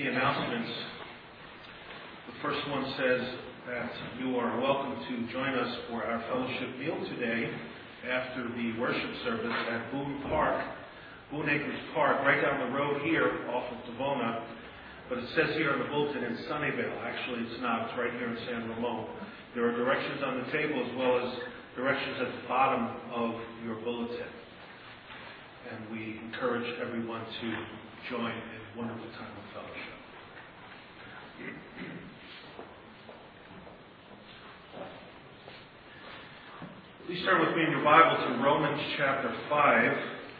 the announcements. The first one says that you are welcome to join us for our fellowship meal today after the worship service at Boone Acres Park, right down the road here off of Devona. But it says here on the bulletin in Sunnyvale. Actually, it's not. It's right here in San Ramon. There are directions on the table as well as directions at the bottom of your bulletin. And we encourage everyone to join in a wonderful time of fellowship. Please turn with me in your Bible to Romans chapter 5.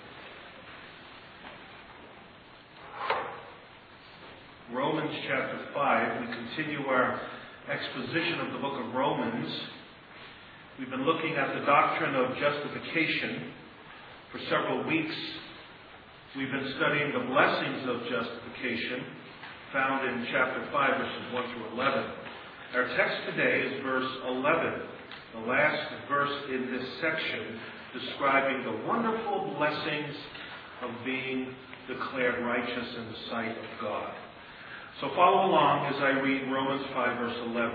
Romans chapter 5. We continue our exposition of the book of Romans. We've been looking at the doctrine of justification for several weeks. We've been studying the blessings of justification found in chapter 5, verses 1 through 11. Our text today is verse 11, the last verse in this section, describing the wonderful blessings of being declared righteous in the sight of God. So follow along as I read Romans 5, verse 11.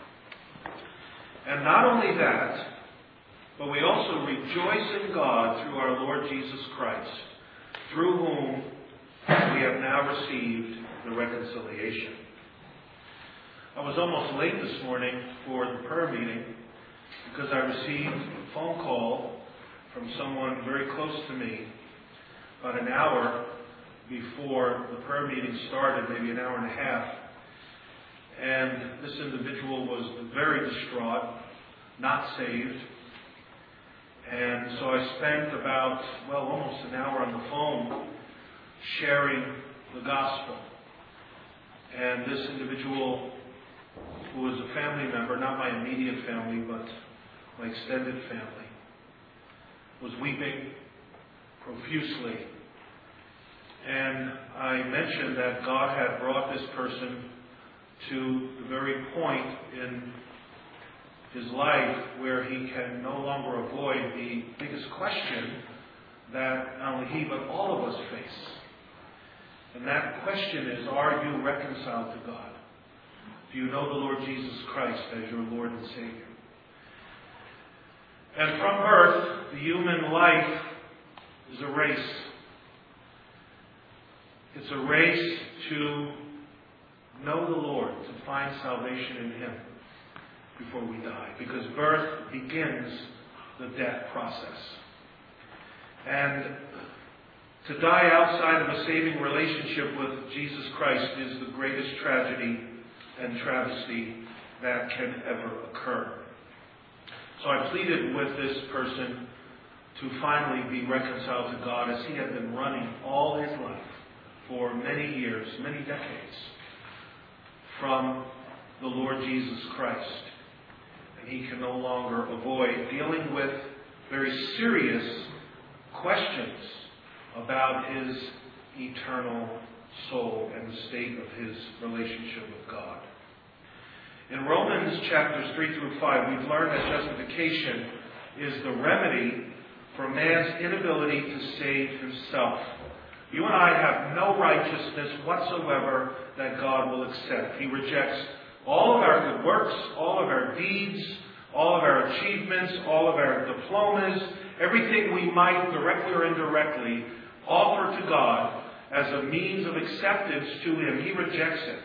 And not only that, but we also rejoice in God through our Lord Jesus Christ, through whom we have now received the reconciliation. I was almost late this morning for the prayer meeting because I received a phone call from someone very close to me about an hour before the prayer meeting started, maybe an hour and a half. And this individual was very distraught, not saved. And so I spent about, almost an hour on the phone sharing the gospel. And this individual, who was a family member, not my immediate family, but my extended family, was weeping profusely. And I mentioned that God had brought this person to the very point in his life where he can no longer avoid the biggest question that not only he but all of us face. And that question is, are you reconciled to God? Do you know the Lord Jesus Christ as your Lord and Savior? And from birth, the human life is a race. It's a race to know the Lord, to find salvation in Him before we die. Because birth begins the death process. And to die outside of a saving relationship with Jesus Christ is the greatest tragedy and travesty that can ever occur. So I pleaded with this person to finally be reconciled to God, as he had been running all his life for many years, many decades, from the Lord Jesus Christ. And he can no longer avoid dealing with very serious questions about his eternal soul and the state of his relationship with God. In Romans chapters 3 through 5, we've learned that justification is the remedy for man's inability to save himself. You and I have no righteousness whatsoever that God will accept. He rejects all of our good works, all of our deeds, all of our achievements, all of our diplomas, everything we might directly or indirectly offer to God as a means of acceptance to Him. He rejects it.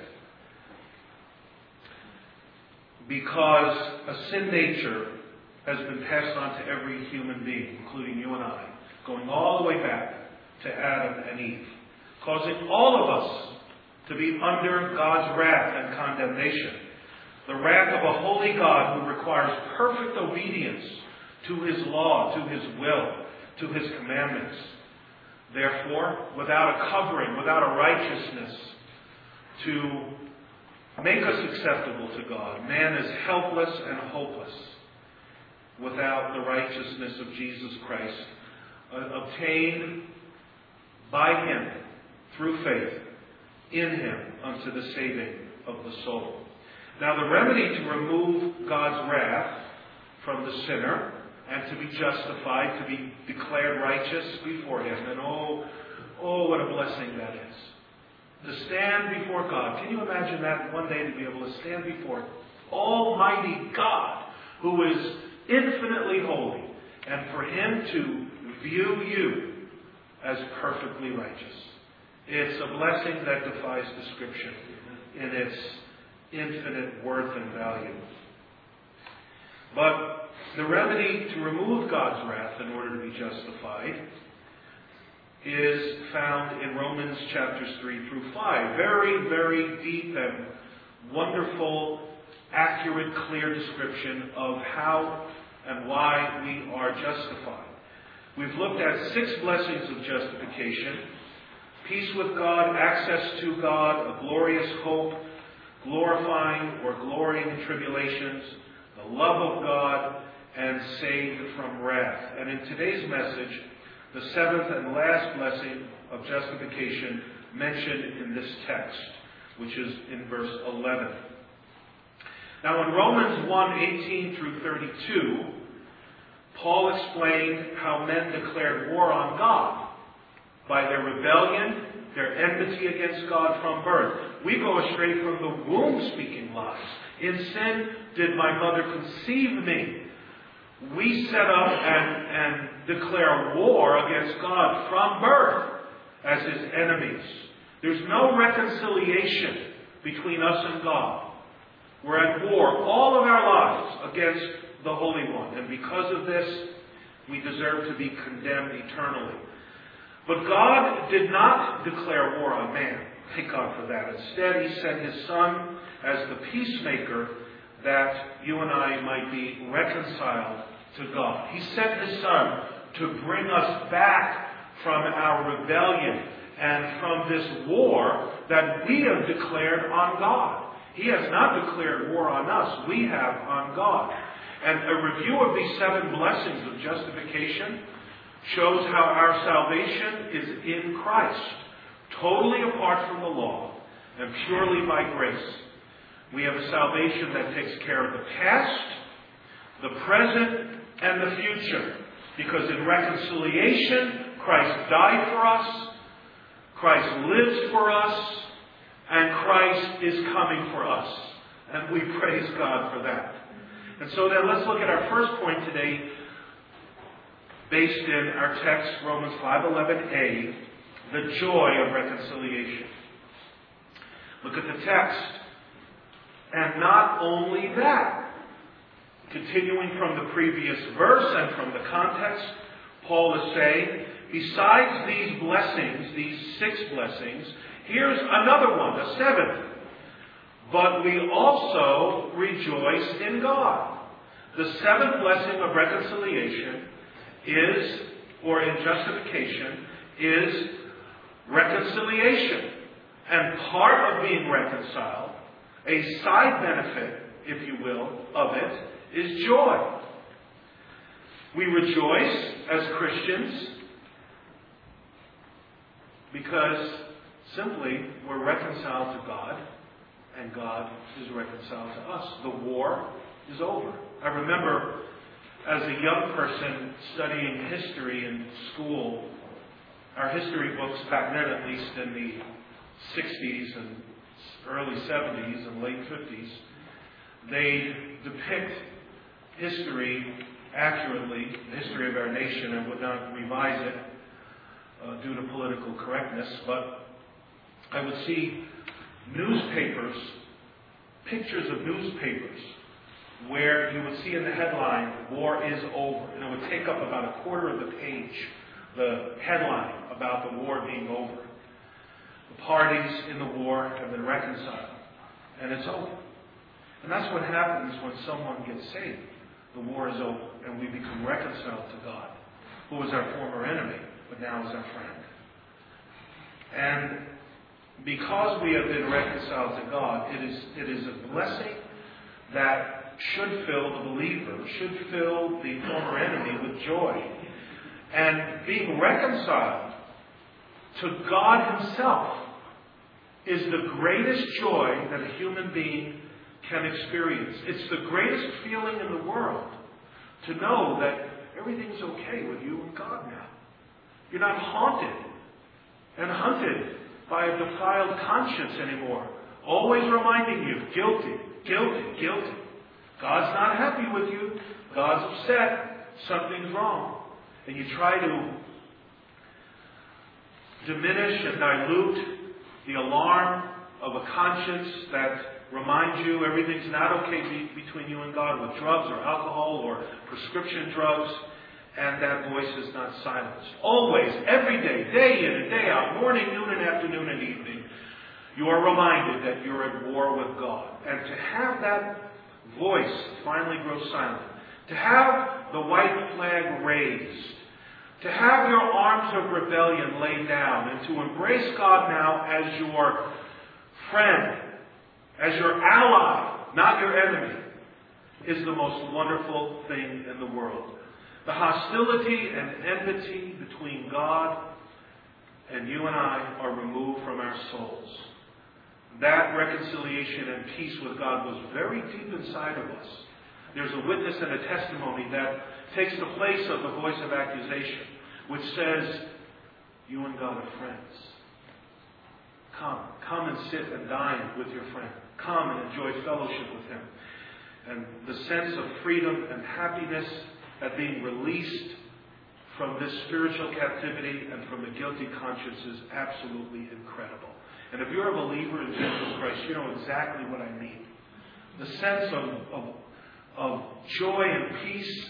Because a sin nature has been passed on to every human being, including you and I, going all the way back to Adam and Eve, causing all of us to be under God's wrath and condemnation. The wrath of a holy God who requires perfect obedience to His law, to His will, to His commandments. Therefore, without a covering, without a righteousness to make us acceptable to God, man is helpless and hopeless without the righteousness of Jesus Christ, obtained by Him through faith in Him unto the saving of the soul. Now, the remedy to remove God's wrath from the sinner and to be justified, to be declared righteous before Him, and oh, what a blessing that is. To stand before God. Can you imagine that one day to be able to stand before Almighty God, who is infinitely holy, and for Him to view you as perfectly righteous? It's a blessing that defies description in its infinite worth and value. But the remedy to remove God's wrath in order to be justified is found in Romans chapters 3 through 5. Very, very deep and wonderful, accurate, clear description of how and why we are justified. We've looked at 6 blessings of justification: peace with God, access to God, a glorious hope, glorifying or glorying in tribulations, the love of God, and saved from wrath. And in today's message, the 7th and last blessing of justification mentioned in this text, which is in verse 11. Now in Romans 1:18 through 32, Paul explained how men declared war on God by their rebellion, their enmity against God from birth. We go astray from the womb speaking lies. In sin did my mother conceive me. We set up and declare war against God from birth as His enemies. There's no reconciliation between us and God. We're at war all of our lives against the Holy One. And because of this, we deserve to be condemned eternally. But God did not declare war on man. Thank God for that. Instead, He sent His Son as the peacemaker that you and I might be reconciled to God. He sent His Son to bring us back from our rebellion and from this war that we have declared on God. He has not declared war on us. We have on God. And a review of these 7 blessings of justification shows how our salvation is in Christ, totally apart from the law and purely by grace. We have a salvation that takes care of the past, the present, and the future. Because in reconciliation, Christ died for us, Christ lives for us, and Christ is coming for us. And we praise God for that. And so then let's look at our first point today, based in our text, Romans 5:11a, the joy of reconciliation. Look at the text. And not only that, continuing from the previous verse and from the context, Paul is saying, besides these blessings, these 6 blessings, here's another one, a 7th. But we also rejoice in God. The 7th blessing of reconciliation is, or in justification, is reconciliation. And part of being reconciled, a side benefit, if you will, of it, is joy. We rejoice as Christians because simply we're reconciled to God and God is reconciled to us. The war is over. I remember as a young person studying history in school, our history books back then, at least in the 60s and early 70s and late 50s, they depict history accurately, the history of our nation, and would not revise it due to political correctness, but I would see newspapers, pictures of newspapers, where you would see in the headline, "War is over." And it would take up about a quarter of the page, the headline about the war being over. The parties in the war have been reconciled, and it's over. And that's what happens when someone gets saved. The war is over, and we become reconciled to God, who was our former enemy, but now is our friend. And because we have been reconciled to God, it is a blessing that should fill the believer, should fill the former enemy with joy. And being reconciled to God Himself is the greatest joy that a human being can experience. It's the greatest feeling in the world to know that everything's okay with you and God now. You're not haunted and hunted by a defiled conscience anymore. Always reminding you, guilty, guilty, guilty. God's not happy with you. God's upset. Something's wrong. And you try to diminish and dilute the alarm of a conscience that reminds you everything's not okay between you and God with drugs or alcohol or prescription drugs, and that voice is not silenced. Always, every day, day in and day out, morning, noon and afternoon and evening, you are reminded that you're at war with God. And to have that voice finally grow silent, to have the white flag raised, to have your arms of rebellion laid down, and to embrace God now as your friend, as your ally, not your enemy, is the most wonderful thing in the world. The hostility and enmity between God and you and I are removed from our souls. That reconciliation and peace with God was very deep inside of us. There's a witness and a testimony that takes the place of the voice of accusation, which says, you and God are friends. Come and sit and dine with your friend. Come and enjoy fellowship with him. And the sense of freedom and happiness at being released from this spiritual captivity and from the guilty conscience is absolutely incredible. And if you're a believer in Jesus Christ, you know exactly what I mean. The sense of joy and peace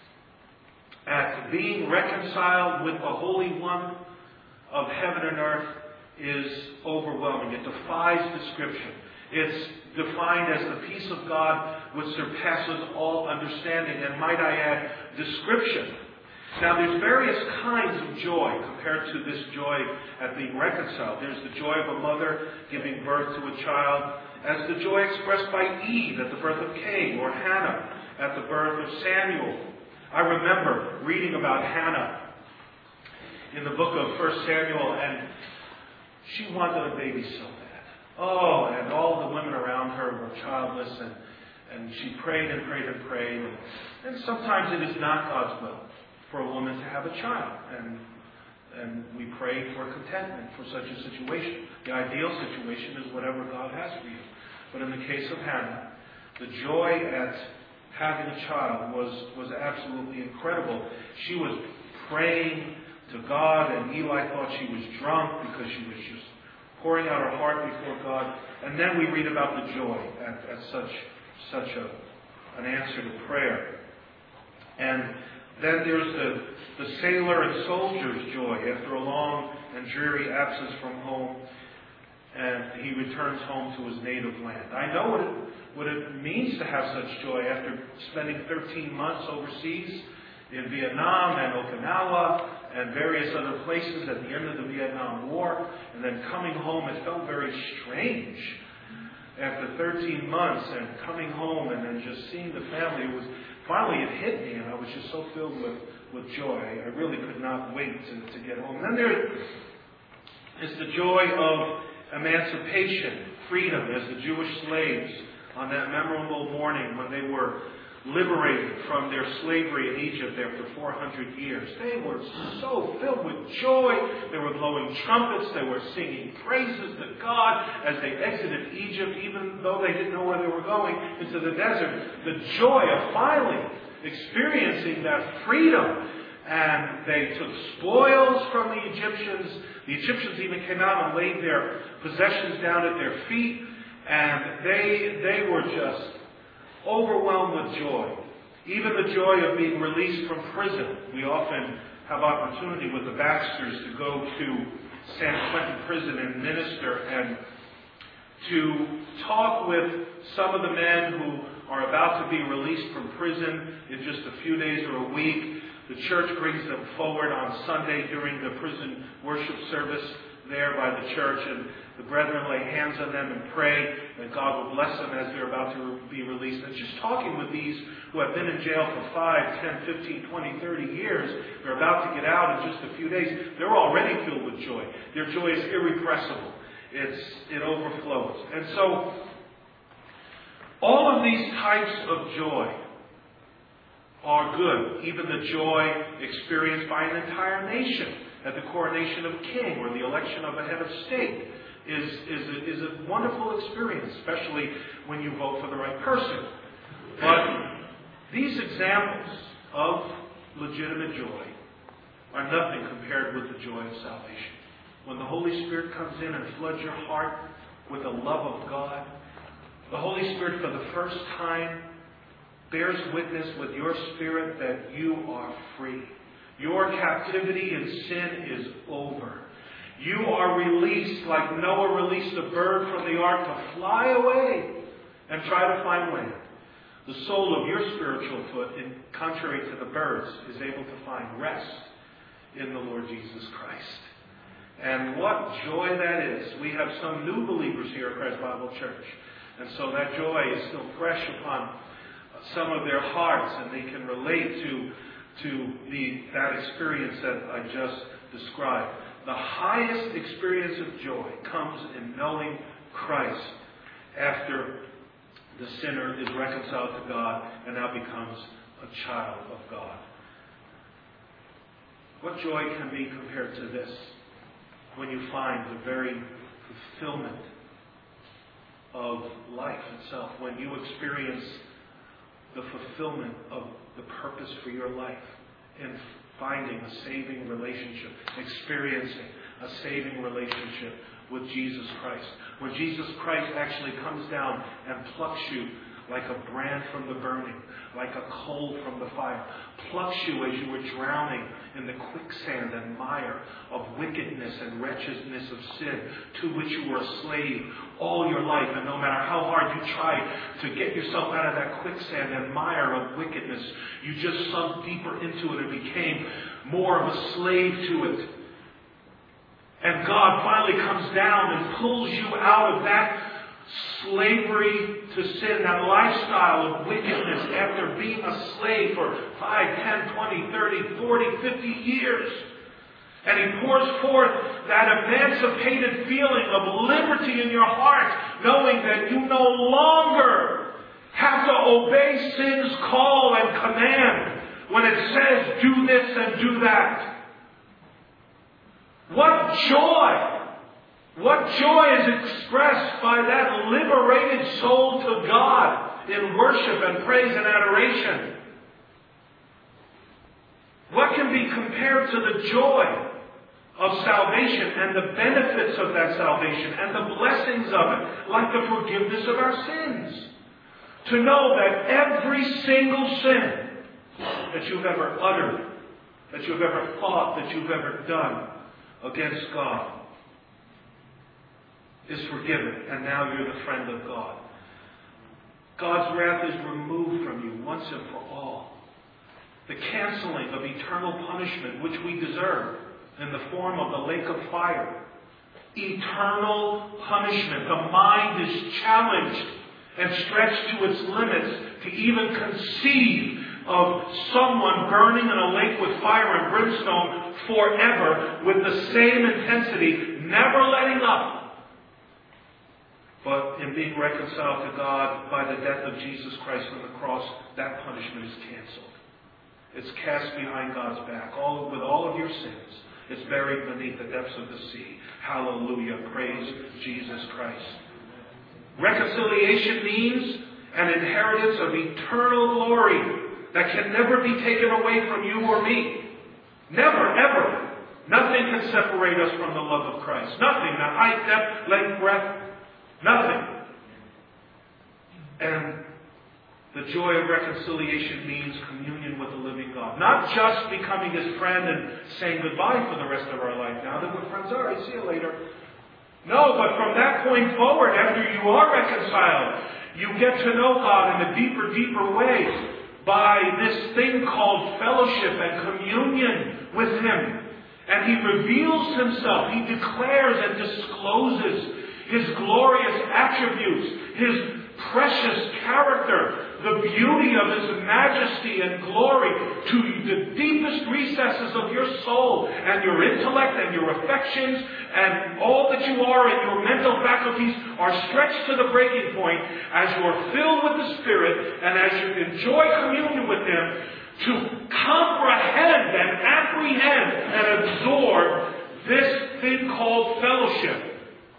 at being reconciled with the Holy One of heaven and earth is overwhelming. It defies description. It's defined as the peace of God which surpasses all understanding, and might I add, description. Now, there's various kinds of joy compared to this joy at being reconciled. There's the joy of a mother giving birth to a child, as the joy expressed by Eve at the birth of Cain, or Hannah at the birth of Samuel. I remember reading about Hannah in the book of 1 Samuel, and she wanted a baby so bad. Oh, and all the women around her were childless, and she prayed and prayed and prayed. And sometimes it is not God's will for a woman to have a child. And we pray for contentment for such a situation. The ideal situation is whatever God has for you. But in the case of Hannah, the joy at having a child was absolutely incredible. She was praying to God, and Eli thought she was drunk because she was just pouring out her heart before God. And then we read about the joy at such an answer to prayer. And then there's the sailor and soldier's joy after a long and dreary absence from home, and he returns home to his native land. I know what it means to have such joy after spending 13 months overseas in Vietnam and Okinawa and various other places at the end of the Vietnam War, and then coming home. It felt very strange after 13 months and coming home and then just seeing the family. Finally it hit me, and I was just so filled with joy. I really could not wait to get home. And then there is the joy of emancipation, freedom, as the Jewish slaves on that memorable morning when they were liberated from their slavery in Egypt after 400 years. They were so filled with joy. They were blowing trumpets. They were singing praises to God as they exited Egypt, even though they didn't know where they were going, into the desert. The joy of finally experiencing that freedom. And they took spoils from the Egyptians. The Egyptians even came out and laid their possessions down at their feet. And they were just overwhelmed with joy. Even the joy of being released from prison. We often have opportunity with the Baxters to go to San Quentin prison and minister and to talk with some of the men who are about to be released from prison in just a few days or a week. The church brings them forward on Sunday during the prison worship service there by the church, and the brethren lay hands on them and pray that God will bless them as they're about to be released. And just talking with these who have been in jail for 5, 10, 15, 20, 30 years, they're about to get out in just a few days, they're already filled with joy. Their joy is irrepressible. It overflows. And so, all of these types of joy are good. Even the joy experienced by an entire nation at the coronation of a king or the election of a head of state is a wonderful experience, especially when you vote for the right person. But these examples of legitimate joy are nothing compared with the joy of salvation. When the Holy Spirit comes in and floods your heart with the love of God, the Holy Spirit for the first time bears witness with your spirit that you are free. Your captivity in sin is over. You are released like Noah released a bird from the ark to fly away and try to find land. The sole of your spiritual foot, contrary to the birds, is able to find rest in the Lord Jesus Christ. And what joy that is. We have some new believers here at Christ Bible Church. And so that joy is still fresh upon some of their hearts, and they can relate to that experience that I just described. The highest experience of joy comes in knowing Christ after the sinner is reconciled to God and now becomes a child of God. What joy can be compared to this when you find the very fulfillment of life itself, when you experience the fulfillment of the purpose for your life in finding a saving relationship, experiencing a saving relationship with Jesus Christ. When Jesus Christ actually comes down and plucks you like a brand from the burning, like a coal from the fire, plucks you as you were drowning in the quicksand and mire of wickedness and wretchedness of sin to which you were a slave all your life. And no matter how hard you tried to get yourself out of that quicksand and mire of wickedness, you just sunk deeper into it and became more of a slave to it. And God finally comes down and pulls you out of that slavery to sin, that lifestyle of wickedness after being a slave for 5, 10, 20, 30, 40, 50 years. And He pours forth that emancipated feeling of liberty in your heart, knowing that you no longer have to obey sin's call and command when it says do this and do that. What joy! What joy is expressed by that liberated soul to God in worship and praise and adoration. What can be compared to the joy of salvation and the benefits of that salvation and the blessings of it, like the forgiveness of our sins? To know that every single sin that you've ever uttered, that you've ever thought, that you've ever done against God is forgiven, and now you're the friend of God. God's wrath is removed from you once and for all. The canceling of eternal punishment, which we deserve, in the form of the lake of fire. Eternal punishment. The mind is challenged and stretched to its limits to even conceive of someone burning in a lake with fire and brimstone forever with the same intensity, never letting up. But in being reconciled to God by the death of Jesus Christ on the cross, that punishment is canceled. It's cast behind God's back, with all of your sins. It's buried beneath the depths of the sea. Hallelujah. Praise Jesus Christ. Reconciliation means an inheritance of eternal glory that can never be taken away from you or me. Never, ever. Nothing can separate us from the love of Christ. Nothing. Not height, depth, length, breadth. Nothing. And the joy of reconciliation means communion with the living God. Not just becoming His friend and saying goodbye for the rest of our life. Now that we're friends, all right, see you later. No, but from that point forward, after you are reconciled, you get to know God in a deeper, deeper way by this thing called fellowship and communion with Him. And He reveals Himself. He declares and discloses His glorious attributes, His precious character, the beauty of His majesty and glory to the deepest recesses of your soul and your intellect and your affections, and all that you are and your mental faculties are stretched to the breaking point as you are filled with the Spirit and as you enjoy communion with Him, to comprehend and apprehend and absorb This thing called fellowship.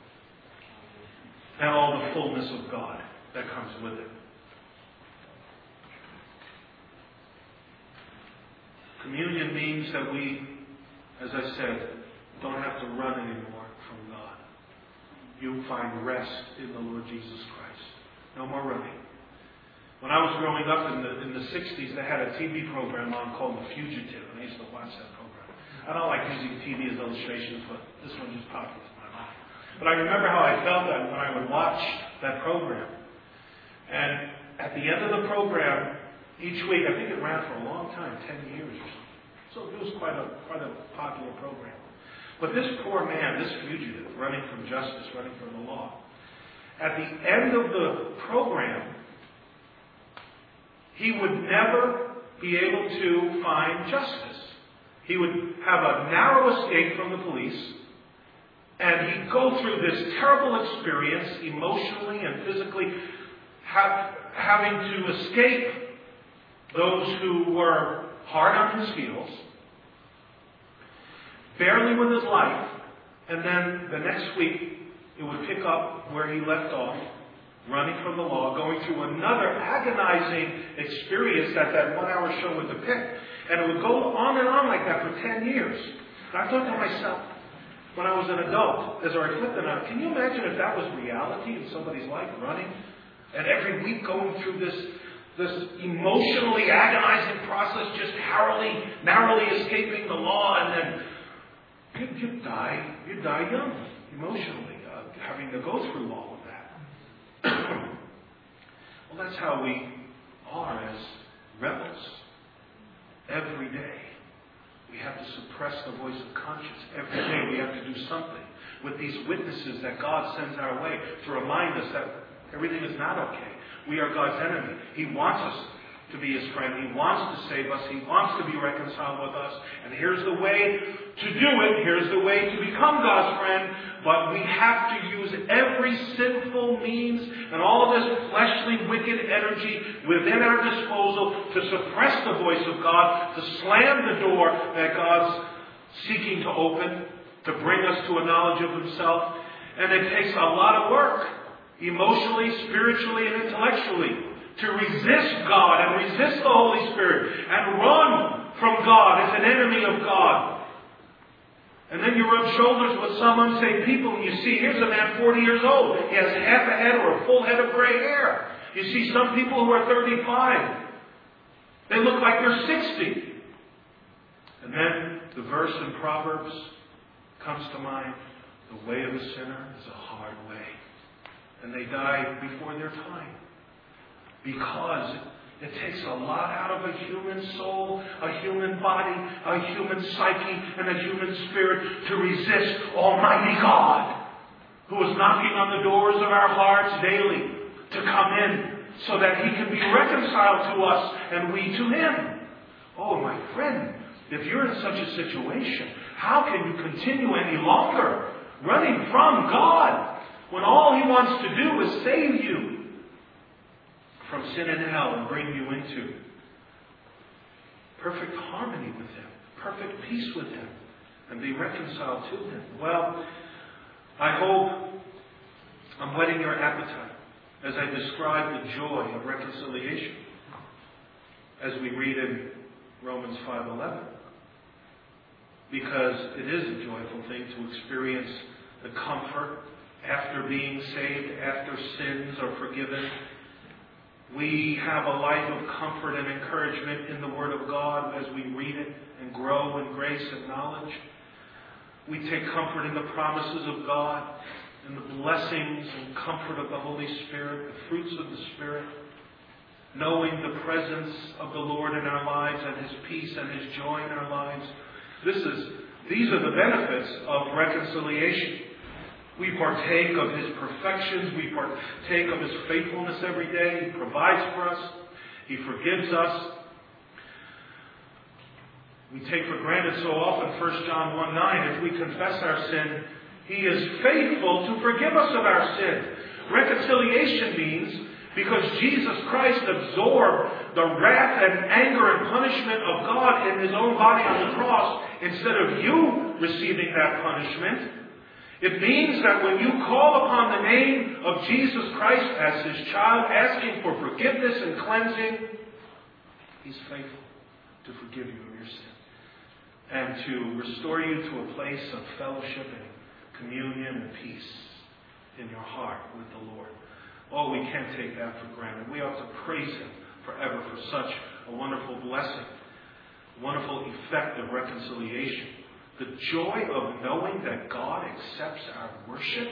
And all the fullness of God that comes with it. Communion means that we, as I said, don't have to run anymore from God. You find rest in the Lord Jesus Christ. No more running. When I was growing up in the 60s, they had a TV program on called The Fugitive, and I used to watch that program. I don't like using TV as illustrations, but this one just popped into my mind. But I remember how I felt that when I would watch that program. And at the end of the program, each week, I think it ran for a long time, 10 years or something. So it was quite a popular program. But this poor man, this fugitive, running from justice, running from the law, at the end of the program, he would never be able to find justice. He would have a narrow escape from the police, and he'd go through this terrible experience, emotionally and physically, having to escape those who were hard on his heels, barely with his life, and then the next week it would pick up where he left off, running from the law, going through another agonizing experience that 1 hour show would depict. And it would go on and on like that for 10 years. And I thought to myself, when I was an adult, as I reflected on it, can you imagine if that was reality in somebody's life, running? And every week going through this emotionally agonizing process, just narrowly escaping the law, and then you'd die young, emotionally, having to go through all of that. Well, that's how we are as rebels. Every day we have to suppress the voice of conscience. Every day we have to do something with these witnesses that God sends our way to remind us that everything is not okay. We are God's enemy. He wants us to be His friend. He wants to save us. He wants to be reconciled with us. And here's the way to do it. Here's the way to become God's friend. But we have to use every sinful means and all of this fleshly, wicked energy within our disposal to suppress the voice of God, to slam the door that God's seeking to open, to bring us to a knowledge of Himself. And it takes a lot of work, emotionally, spiritually, and intellectually, to resist God and resist the Holy Spirit and run from God as an enemy of God. And then you rub shoulders with some unsaved people and you see, here's a man 40 years old. He has half a head or a full head of gray hair. You see some people who are 35. They look like they're 60. And then the verse in Proverbs comes to mind. The way of a sinner is a hard way. And they die before their time. Because it takes a lot out of a human soul, a human body, a human psyche, and a human spirit to resist Almighty God, who is knocking on the doors of our hearts daily to come in so that He can be reconciled to us and we to Him. Oh, my friend, if you're in such a situation, how can you continue any longer running from God when all He wants to do is save you from sin and hell and bring you into perfect harmony with Him, perfect peace with Him, and be reconciled to Him? Well, I hope I'm whetting your appetite as I describe the joy of reconciliation as we read in Romans 5:11. Because it is a joyful thing to experience the comfort after being saved, after sins are forgiven. We have a life of comfort and encouragement in the Word of God as we read it and grow in grace and knowledge. We take comfort in the promises of God, in the blessings and comfort of the Holy Spirit, the fruits of the Spirit, knowing the presence of the Lord in our lives and His peace and His joy in our lives. These are the benefits of reconciliation. We partake of His perfections. We partake of His faithfulness every day. He provides for us. He forgives us. We take for granted so often 1 John 1:9, if we confess our sin, He is faithful to forgive us of our sin. Reconciliation means, because Jesus Christ absorbed the wrath and anger and punishment of God in His own body on the cross, instead of you receiving that punishment. It means that when you call upon the name of Jesus Christ as His child, asking for forgiveness and cleansing, He's faithful to forgive you of your sin and to restore you to a place of fellowship and communion and peace in your heart with the Lord. Oh, we can't take that for granted. We ought to praise Him forever for such a wonderful blessing, wonderful effect of reconciliation. The joy of knowing that God accepts our worship,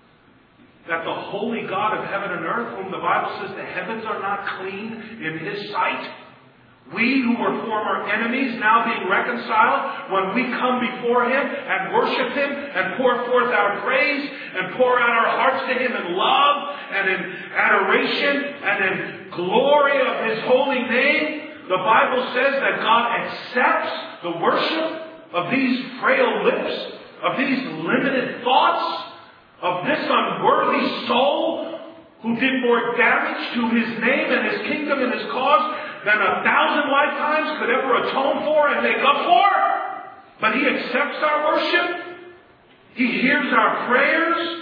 that the holy God of heaven and earth, whom the Bible says the heavens are not clean in His sight, we who were former enemies now being reconciled, when we come before Him and worship Him and pour forth our praise and pour out our hearts to Him in love and in adoration and in glory of His holy name, the Bible says that God accepts the worship of these frail lips, of these limited thoughts, of this unworthy soul who did more damage to His name and His kingdom and His cause than 1,000 lifetimes could ever atone for and make up for. But He accepts our worship. He hears our prayers.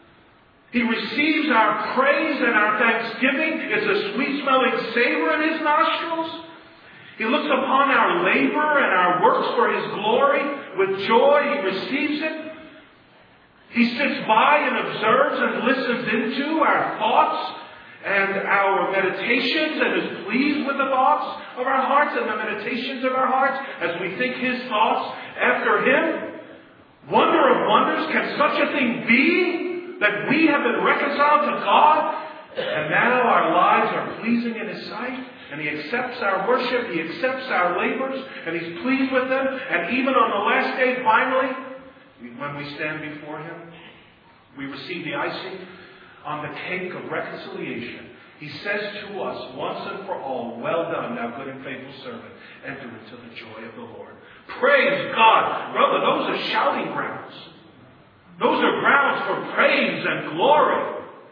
He receives our praise and our thanksgiving. It's a sweet-smelling savor in His nostrils. He looks upon our labor and our works for His glory with joy. He receives it. He sits by and observes and listens into our thoughts and our meditations and is pleased with the thoughts of our hearts and the meditations of our hearts as we think His thoughts after Him. Wonder of wonders, can such a thing be that we have been reconciled to God and now our lives are pleasing in His sight? And He accepts our worship, He accepts our labors, and He's pleased with them. And even on the last day, finally, when we stand before Him, we receive the icing on the cake of reconciliation. He says to us once and for all, "Well done, thou good and faithful servant. Enter into the joy of the Lord." Praise God. Brother, those are shouting grounds. Those are grounds for praise and glory.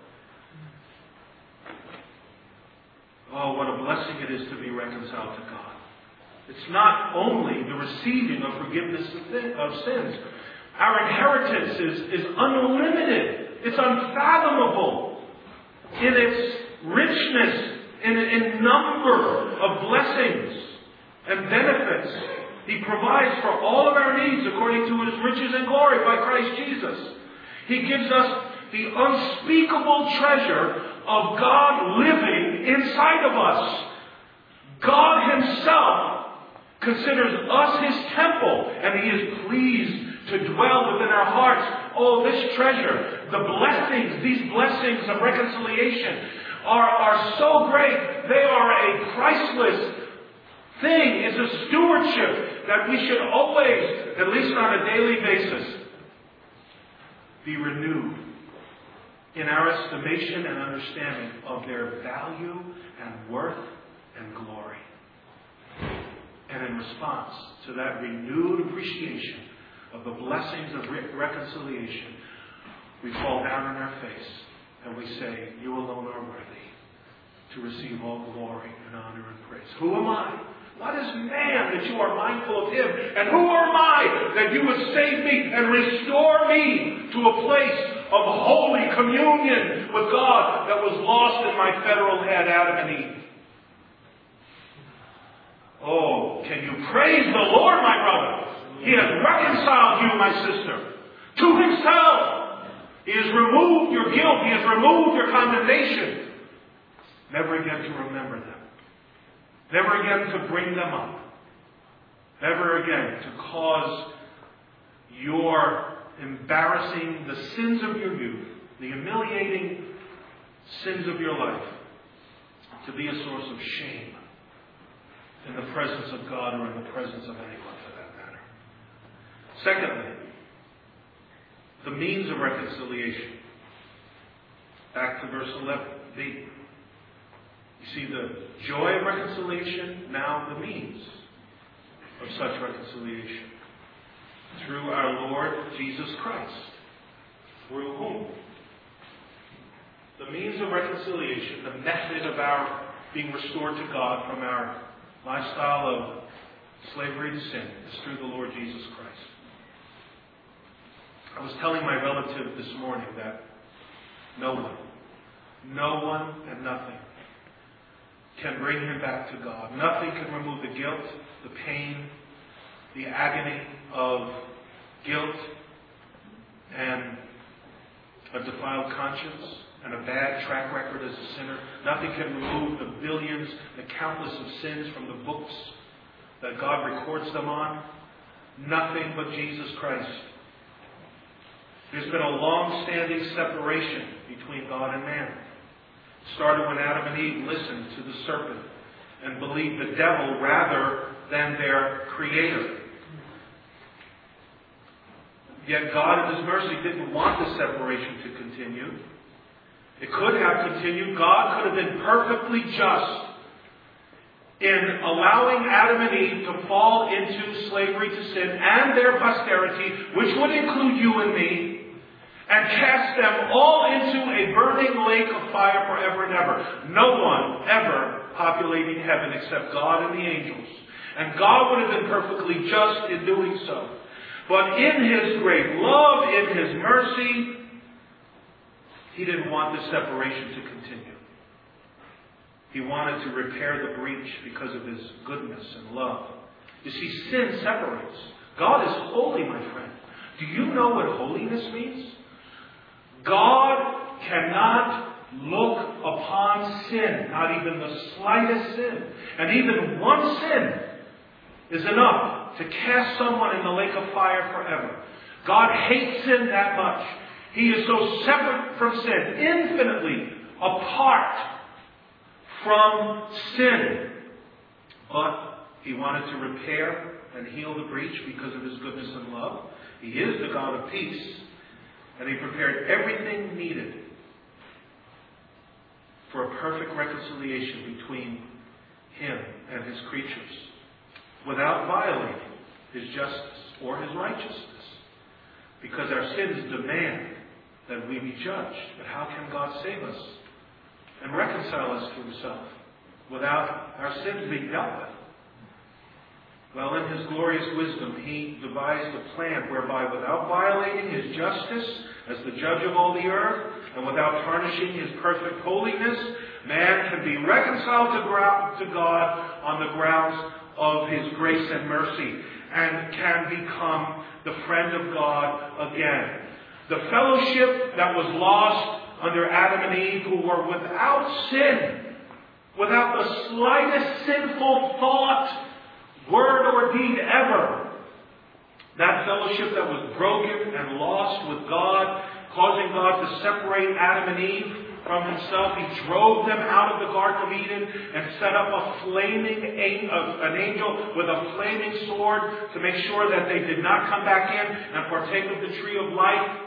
Oh, what a blessing it is to be reconciled to God. It's not only the receiving of forgiveness of sins. Our inheritance is unlimited. It's unfathomable in its richness, in number of blessings and benefits. He provides for all of our needs according to His riches and glory by Christ Jesus. He gives us the unspeakable treasure of God living inside of us. God Himself considers us His temple, and He is pleased to dwell within our hearts. Oh, this treasure, the blessings, these blessings of reconciliation are so great. They are a priceless thing. It's a stewardship that we should always, at least on a daily basis, be renewed in our estimation and understanding of their value and worth and glory. And in response to that renewed appreciation of the blessings of reconciliation, we fall down on our face and we say, "You alone are worthy to receive all glory and honor and praise." Who am I? What is man that you are mindful of him? And who am I that you would save me and restore me to a place of holy communion with God that was lost in my federal head, Adam and Eve? Oh, can you praise the Lord, my brother? He has reconciled you, my sister, to Himself. He has removed your guilt. He has removed your condemnation. Never again to remember them. Never again to bring them up. Never again to cause your embarrassing, the sins of your youth, the humiliating sins of your life, to be a source of shame in the presence of God or in the presence of anyone for that matter. Secondly, the means of reconciliation. Back to verse 11b. You see the joy of reconciliation, now the means of such reconciliation. Through our Lord Jesus Christ. Through whom? The means of reconciliation, the method of our being restored to God from our lifestyle of slavery to sin, is through the Lord Jesus Christ. I was telling my relative this morning that no one and nothing can bring him back to God. Nothing can remove the guilt, the pain, the agony of guilt and a defiled conscience and a bad track record as a sinner. Nothing can remove the billions, the countless of sins from the books that God records them on. Nothing but Jesus Christ. There's been a long-standing separation between God and man. It started when Adam and Eve listened to the serpent and believed the devil rather than their creator. Yet God, in His mercy, didn't want the separation to continue. It could have continued. God could have been perfectly just in allowing Adam and Eve to fall into slavery to sin and their posterity, which would include you and me, and cast them all into a burning lake of fire forever and ever. No one ever populating heaven except God and the angels. And God would have been perfectly just in doing so. But in His great love, in His mercy, He didn't want the separation to continue. He wanted to repair the breach because of His goodness and love. You see, sin separates. God is holy, my friend. Do you know what holiness means? God cannot look upon sin, not even the slightest sin. And even one sin is enough to cast someone in the lake of fire forever. God hates sin that much. He is so separate from sin, infinitely apart from sin. But He wanted to repair and heal the breach because of His goodness and love. He is the God of peace. And He prepared everything needed for a perfect reconciliation between Him and His creatures, without violating His justice or His righteousness. Because our sins demand that we be judged. But how can God save us and reconcile us to Himself without our sins being dealt with? Well, in His glorious wisdom, He devised a plan whereby, without violating His justice as the judge of all the earth, and without tarnishing His perfect holiness, man can be reconciled to God on the grounds of His grace and mercy, and can become the friend of God again. The fellowship that was lost under Adam and Eve, who were without sin, without the slightest sinful thought, word or deed ever. That fellowship that was broken and lost with God, causing God to separate Adam and Eve from Himself. He drove them out of the Garden of Eden and set up an angel with a flaming sword to make sure that they did not come back in and partake of the tree of life.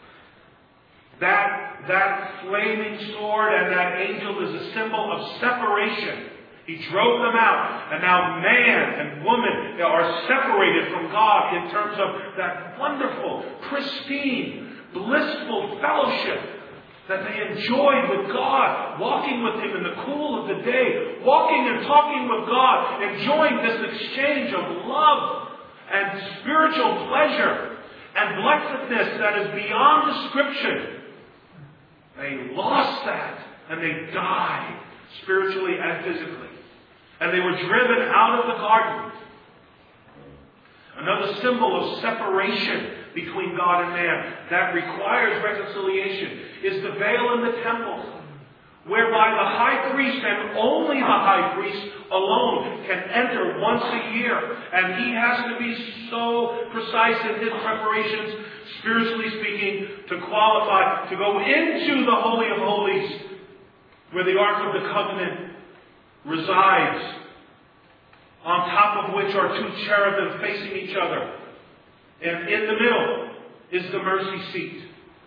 That flaming sword and that angel is a symbol of separation. He drove them out, and now man and woman are separated from God in terms of that wonderful, pristine, blissful fellowship that they enjoyed with God, walking with Him in the cool of the day, walking and talking with God, enjoying this exchange of love and spiritual pleasure and blessedness that is beyond description. They lost that, and they died spiritually and physically. And they were driven out of the garden. Another symbol of separation between God and man that requires reconciliation is the veil in the temple, whereby the high priest and only the high priest alone can enter once a year. And he has to be so precise in his preparations, spiritually speaking, to qualify to go into the Holy of Holies, where the Ark of the Covenant resides, on top of which are two cherubim facing each other. And in the middle is the mercy seat.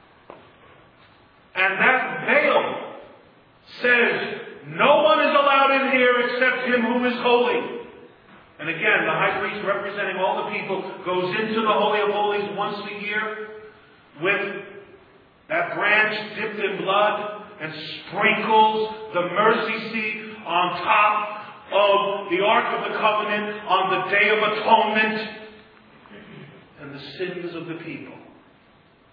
And that veil says, no one is allowed in here except him who is holy. And again, the high priest, representing all the people, goes into the Holy of Holies once a year with that branch dipped in blood and sprinkles the mercy seat on top of the Ark of the Covenant on the Day of Atonement. And the sins of the people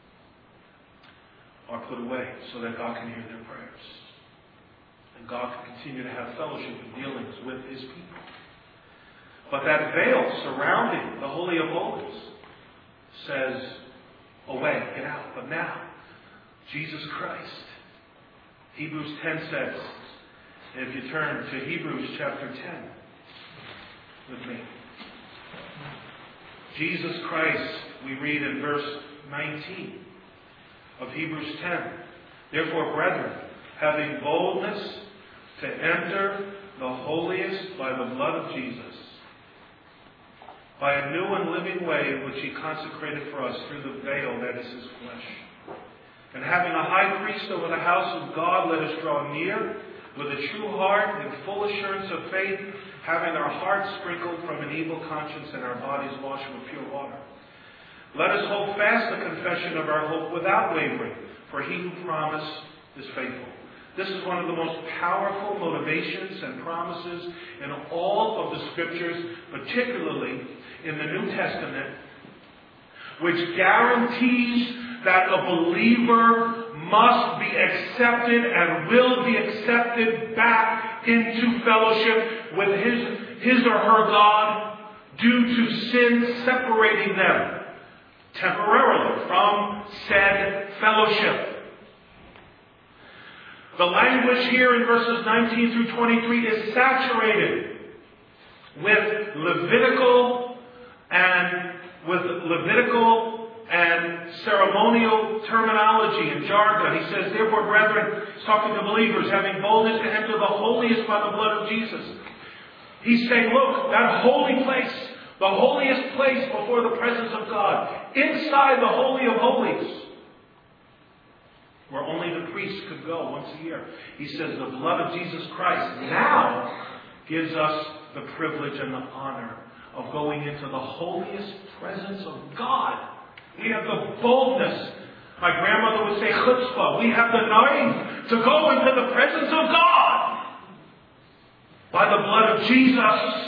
are put away so that God can hear their prayers. And God can continue to have fellowship and dealings with His people. But that veil surrounding the Holy of Holies says, away, get out. But now, Jesus Christ. Hebrews 10 says, and if you turn to Hebrews chapter 10 with me. Jesus Christ, we read in verse 19 of Hebrews 10. Therefore, brethren, having boldness to enter the holiest by the blood of Jesus, by a new and living way which He consecrated for us through the veil that is His flesh. And having a high priest over the house of God, let us draw near with a true heart and full assurance of faith, having our hearts sprinkled from an evil conscience and our bodies washed with pure water. Let us hold fast the confession of our hope without wavering, for He who promised is faithful. This is one of the most powerful motivations and promises in all of the Scriptures, particularly in the New Testament, which guarantees that a believer must be accepted and will be accepted back into fellowship with his or her God due to sin separating them temporarily from said fellowship. The language here in verses 19 through 23 is saturated with Levitical and ceremonial terminology and jargon. He says, therefore, brethren, he's talking to believers, having boldness to enter the holiest by the blood of Jesus. He's saying, look, that holy place, the holiest place before the presence of God, inside the Holy of Holies, where only the priest could go once a year. He says the blood of Jesus Christ now gives us the privilege and the honor of going into the holiest presence of God. We have the boldness. My grandmother would say chutzpah. We have the nerve to go into the presence of God by the blood of Jesus.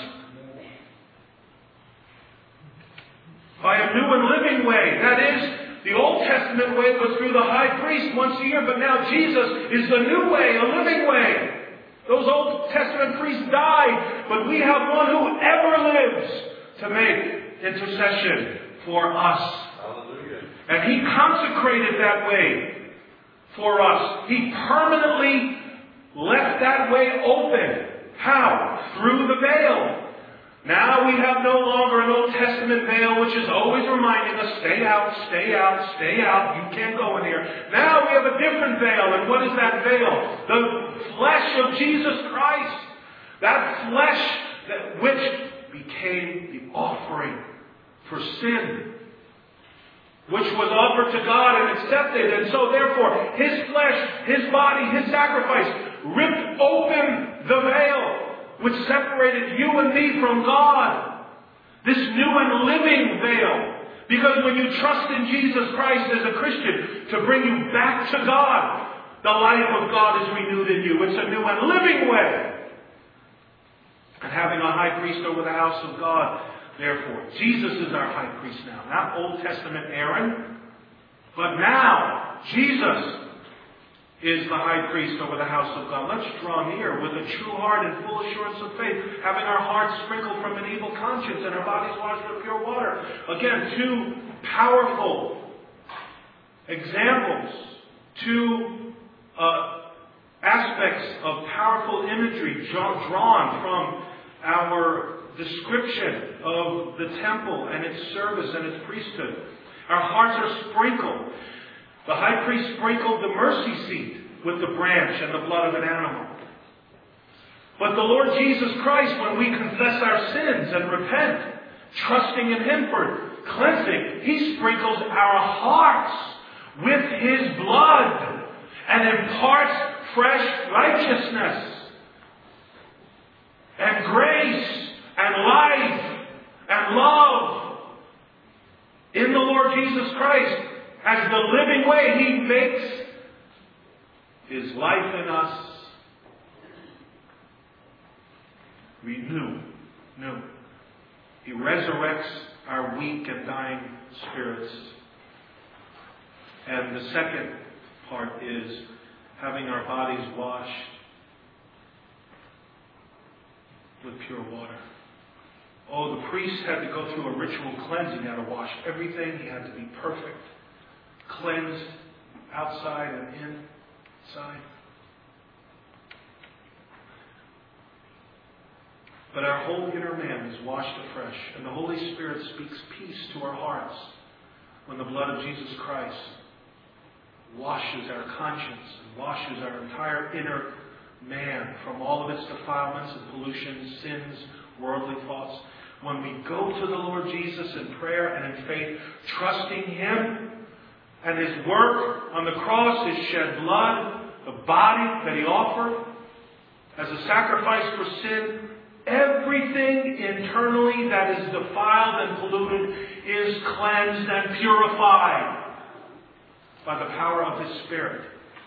By a new and living way. That is, the Old Testament way was through the high priest once a year, but now Jesus is the new way, a living way. Those Old Testament priests died, but we have one who ever lives to make intercession for us. Hallelujah. And He consecrated that way for us. He permanently left that way open. How? Through the veil. Now we have no longer an Old Testament veil which is always reminding us, stay out, stay out, stay out. You can't go in here. Now we have a different veil. And what is that veil? The flesh of Jesus Christ. That flesh which became the offering for sin, which was offered to God and accepted. And so therefore, His flesh, His body, His sacrifice ripped open the veil which separated you and me from God. This new and living veil. Because when you trust in Jesus Christ as a Christian to bring you back to God, the life of God is renewed in you. It's a new and living way. And having a high priest over the house of God, therefore, Jesus is our high priest now. Not Old Testament Aaron, but now Jesus is the high priest over the house of God. Let's draw near with a true heart and full assurance of faith, having our hearts sprinkled from an evil conscience and our bodies washed with pure water. Again, two powerful examples, two aspects of powerful imagery drawn from our description of the temple and its service and its priesthood. Our hearts are sprinkled. The high priest sprinkled the mercy seat with the branch and the blood of an animal. But the Lord Jesus Christ, when we confess our sins and repent, trusting in Him for cleansing, He sprinkles our hearts with His blood and imparts fresh righteousness and grace and life and love in the Lord Jesus Christ. As the living way, He makes His life in us renew. He resurrects our weak and dying spirits. And the second part is having our bodies washed with pure water. Oh, the priest had to go through a ritual cleansing. He had to wash everything. He had to be perfect, cleansed outside and inside. But our whole inner man is washed afresh, and the Holy Spirit speaks peace to our hearts when the blood of Jesus Christ washes our conscience and washes our entire inner man from all of its defilements and pollutions, sins, worldly thoughts. When we go to the Lord Jesus in prayer and in faith, trusting Him and His work on the cross, His shed blood, the body that He offered as a sacrifice for sin, everything internally that is defiled and polluted is cleansed and purified by the power of His Spirit.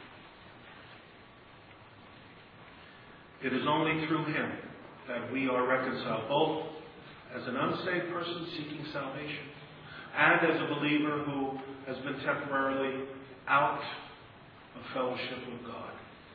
It is only through Him that we are reconciled, both as an unsaved person seeking salvation and as a believer who has been temporarily out of fellowship with God.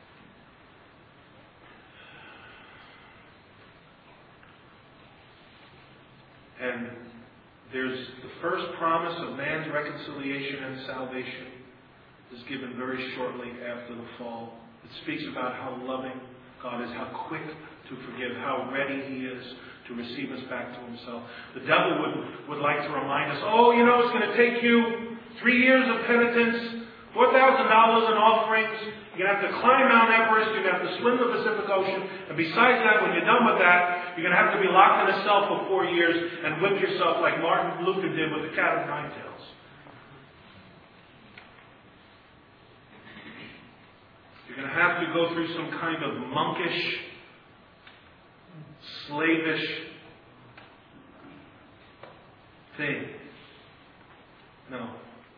And there's the first promise of man's reconciliation and salvation is given very shortly after the fall. It speaks about how loving God is, how quick to forgive, how ready He is to receive us back to Himself. The devil would like to remind us, it's going to take you 3 years of penitence, $4,000 in offerings, you're going to have to climb Mount Everest, you're going to have to swim the Pacific Ocean, and besides that, when you're done with that, you're going to have to be locked in a cell for 4 years and whip yourself like Martin Luther did with the cat of nine tails. You're going to have to go through some kind of monkish, slavish thing. No.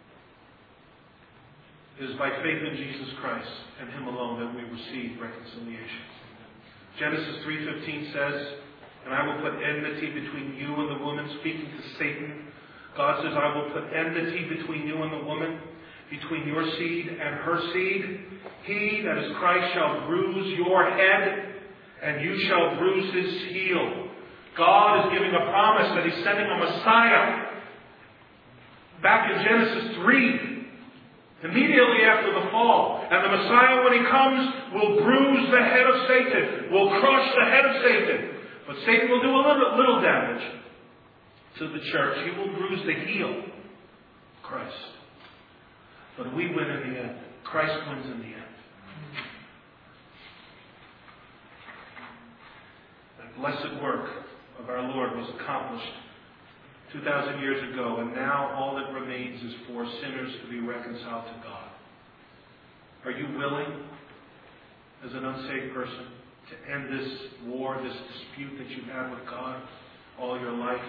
It is by faith in Jesus Christ and Him alone that we receive reconciliation. Genesis 3:15 says, "And I will put enmity between you and the woman," speaking to Satan. God says, "I will put enmity between you and the woman, between your seed and her seed. He," that is Christ, "shall bruise your head, and you shall bruise his heel." God is giving a promise that He's sending a Messiah. Back in Genesis 3, immediately after the fall. And the Messiah, when He comes, will bruise the head of Satan, will crush the head of Satan. But Satan will do a little damage to the church. He will bruise the heel, Christ. But we win in the end. Christ wins in the end. That blessed work of our Lord was accomplished 2,000 years ago, and now all that remains is for sinners to be reconciled to God. Are you willing, as an unsaved person, to end this war, this dispute that you've had with God all your life?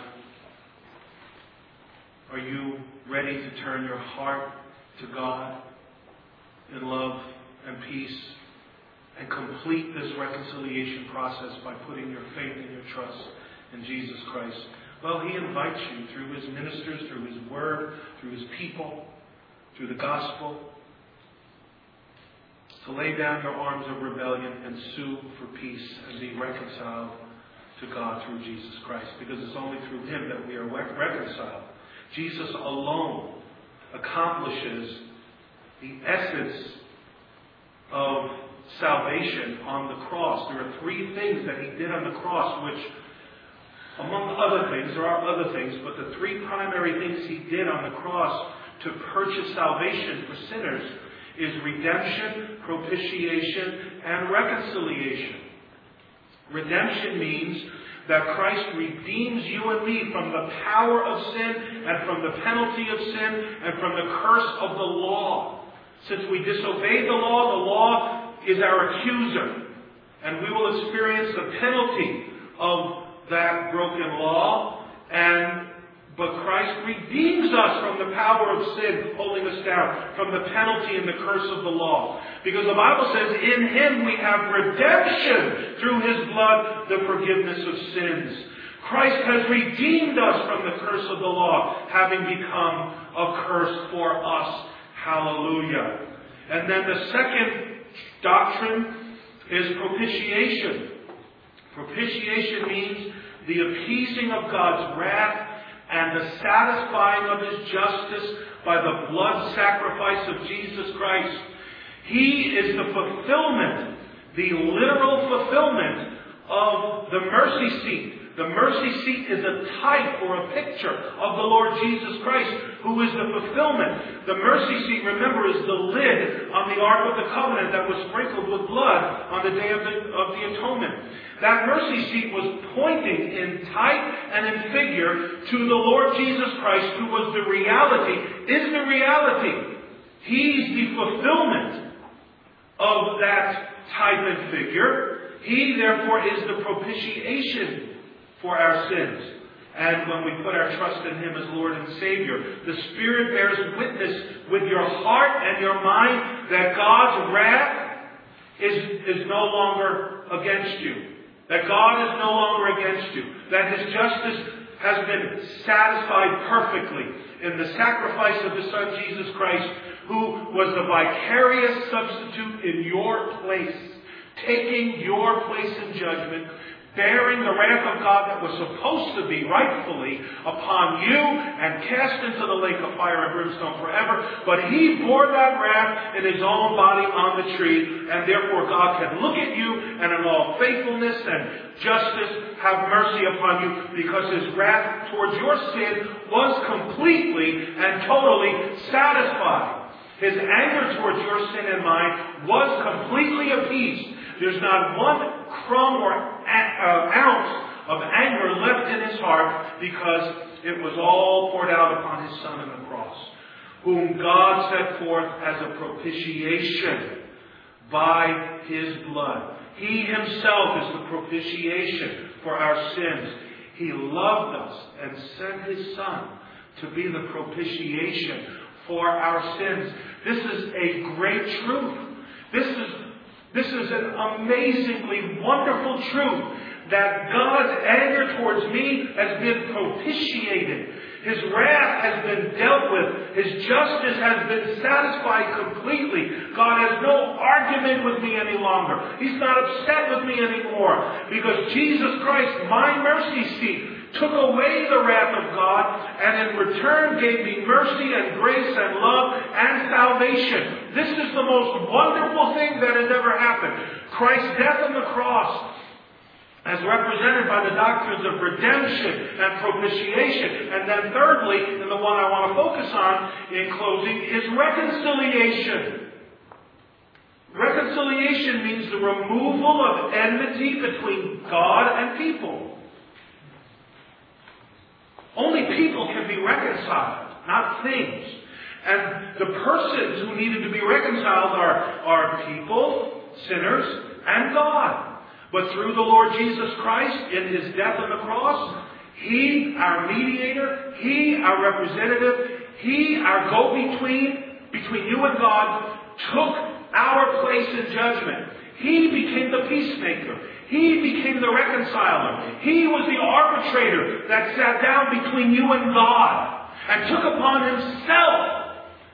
Are you ready to turn your heart to God in love and peace and complete this reconciliation process by putting your faith and your trust in Jesus Christ? Well, He invites you through His ministers, through His Word, through His people, through the gospel, to lay down your arms of rebellion and sue for peace and be reconciled to God through Jesus Christ. Because it's only through Him that we are reconciled. Jesus alone accomplishes the essence of salvation on the cross. There are three things that He did on the cross, which, among other things, there are other things, but the three primary things He did on the cross to purchase salvation for sinners is redemption, propitiation, and reconciliation. Redemption means that Christ redeems you and me from the power of sin and from the penalty of sin and from the curse of the law. Since we disobeyed the law is our accuser, and we will experience the penalty of that broken law, but Christ redeems us from the power of sin holding us down, from the penalty and the curse of the law. Because the Bible says in Him we have redemption through His blood, the forgiveness of sins. Christ has redeemed us from the curse of the law, having become a curse for us. Hallelujah. And then the second doctrine is propitiation. Propitiation means the appeasing of God's wrath and the satisfying of His justice by the blood sacrifice of Jesus Christ. He is the fulfillment, the literal fulfillment of the mercy seat. The mercy seat is a type or a picture of the Lord Jesus Christ, who is the fulfillment. The mercy seat, remember, is the lid on the Ark of the Covenant that was sprinkled with blood on the Day of the Atonement. That mercy seat was pointing in type and in figure to the Lord Jesus Christ, who was the reality, is the reality. He's the fulfillment of that type and figure. He, therefore, is the propitiation for our sins. And when we put our trust in Him as Lord and Savior, the Spirit bears witness with your heart and your mind that God's wrath is no longer against you. That God is no longer against you. That His justice has been satisfied perfectly in the sacrifice of His Son Jesus Christ, who was the vicarious substitute in your place, taking your place in judgment, bearing the wrath of God that was supposed to be rightfully upon you and cast into the lake of fire and brimstone forever. But He bore that wrath in His own body on the tree, and therefore God can look at you and in all faithfulness and justice have mercy upon you, because His wrath towards your sin was completely and totally satisfied. His anger towards your sin and mine was completely appeased. There's not one crumb or ounce of anger left in His heart, because it was all poured out upon His Son on the cross, whom God set forth as a propitiation by His blood. He Himself is the propitiation for our sins. He loved us and sent His Son to be the propitiation for our sins. This is a great truth. This is an amazingly wonderful truth, that God's anger towards me has been propitiated. His wrath has been dealt with. His justice has been satisfied completely. God has no argument with me any longer. He's not upset with me anymore, because Jesus Christ, my mercy seat, took away the wrath of God, and in return gave me mercy and grace and love and salvation. This is the most wonderful thing that has ever happened. Christ's death on the cross, as represented by the doctrines of redemption and propitiation. And then thirdly, and the one I want to focus on in closing, is reconciliation. Reconciliation means the removal of enmity between God and people. Only people can be reconciled, not things. And the persons who needed to be reconciled are people, sinners, and God. But through the Lord Jesus Christ, in His death on the cross, He, our mediator, He, our representative, He, our go-between, between you and God, took our place in judgment. He became the peacemaker. He became the reconciler. He was the arbitrator that sat down between you and God and took upon Himself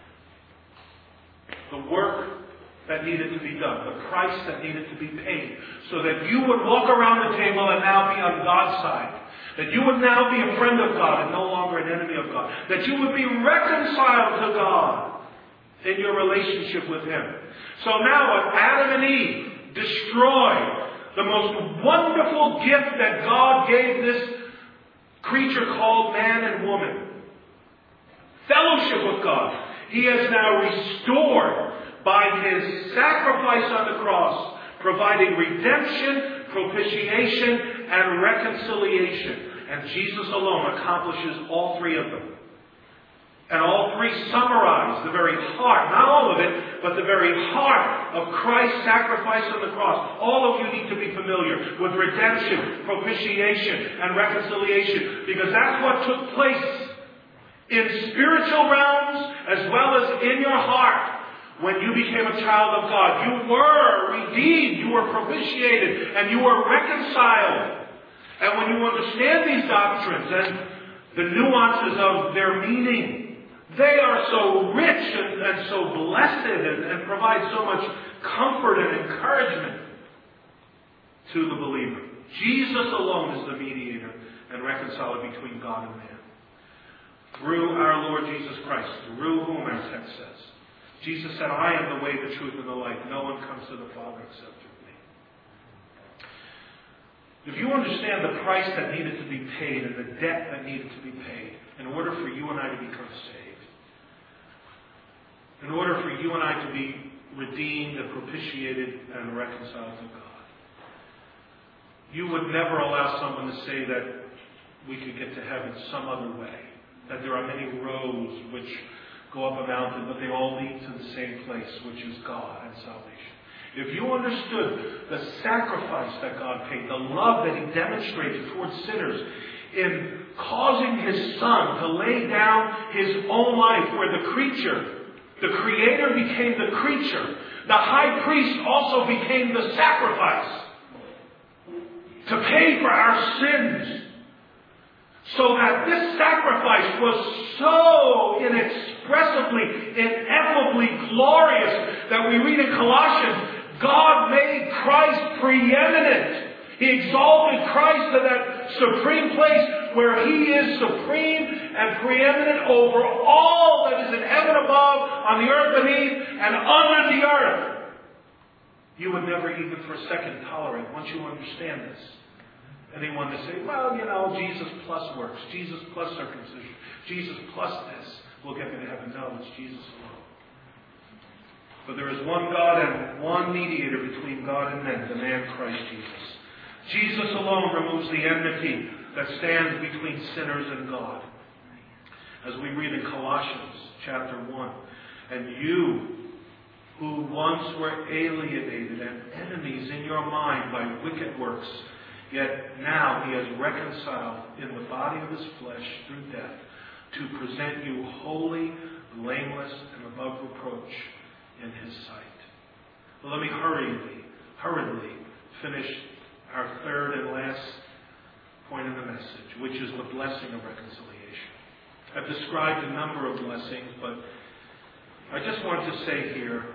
the work that needed to be done, the price that needed to be paid, so that you would walk around the table and now be on God's side. That you would now be a friend of God and no longer an enemy of God. That you would be reconciled to God in your relationship with Him. So now, when Adam and Eve destroyed the most wonderful gift that God gave this creature called man and woman, fellowship with God, He has now restored by His sacrifice on the cross, providing redemption, propitiation, and reconciliation. And Jesus alone accomplishes all three of them. And all three summarize the very heart, not all of it, but the very heart of Christ's sacrifice on the cross. All of you need to be familiar with redemption, propitiation, and reconciliation, because that's what took place in spiritual realms as well as in your heart. When you became a child of God, you were redeemed, you were propitiated, and you were reconciled. And when you understand these doctrines and the nuances of their meaning, they are so rich and so blessed and provides so much comfort and encouragement to the believer. Jesus alone is the mediator and reconciler between God and man. Through our Lord Jesus Christ, through whom our text says. Jesus said, I am the way, the truth, and the life. No one comes to the Father except through me. If you understand the price that needed to be paid and the debt that needed to be paid in order for you and I to become saved, in order for you and I to be redeemed and propitiated and reconciled to God, you would never allow someone to say that we could get to heaven some other way, that there are many roads which go up a mountain, but they all lead to the same place, which is God and salvation. If you understood the sacrifice that God paid, the love that He demonstrated towards sinners in causing His Son to lay down His own life, where the creature, the Creator became the creature, the high priest also became the sacrifice to pay for our sins, so that this sacrifice was so inexpressibly, ineffably glorious that we read in Colossians, God made Christ preeminent. He exalted Christ to that supreme place where He is supreme and preeminent over all that is in heaven above, on the earth beneath, and under the earth. You would never even for a second tolerate, once you understand this, anyone to say, well, Jesus plus works, Jesus plus circumcision, Jesus plus this will get me to heaven. No, it's Jesus alone. For there is one God and one mediator between God and men, the man Christ Jesus. Jesus alone removes the enmity that stands between sinners and God. As we read in Colossians chapter 1, and you who once were alienated and enemies in your mind by wicked works, yet now He has reconciled in the body of His flesh through death to present you holy, blameless, and above reproach in His sight. Well, let me hurriedly finish our third and last point of the message, which is the blessing of reconciliation. I've described a number of blessings, but I just want to say here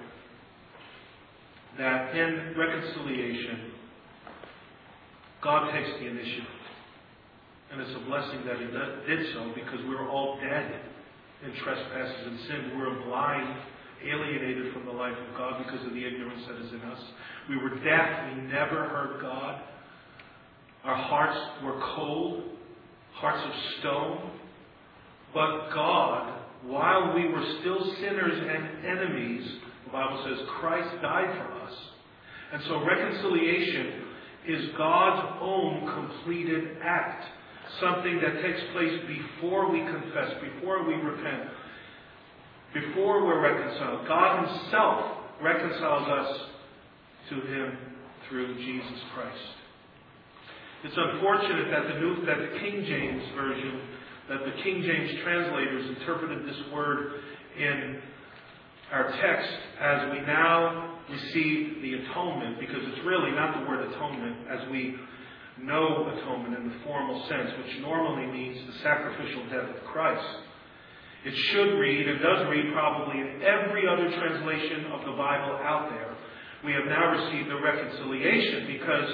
that in reconciliation, God takes the initiative. And it's a blessing that He did so, because we were all dead in trespasses and sin. We were blind, alienated from the life of God because of the ignorance that is in us. We were deaf. We never heard God. Our hearts were cold, hearts of stone. But God, while we were still sinners and enemies, the Bible says Christ died for us. And so reconciliation is God's own completed act. Something that takes place before we confess, before we repent, before we're reconciled. God Himself reconciles us to Him through Jesus Christ. It's unfortunate that the King James Version, that the King James translators interpreted this word in our text as we now receive the atonement, because it's really not the word atonement as we know atonement in the formal sense, which normally means the sacrificial death of Christ. It should read, and does read probably in every other translation of the Bible out there, we have now received the reconciliation, because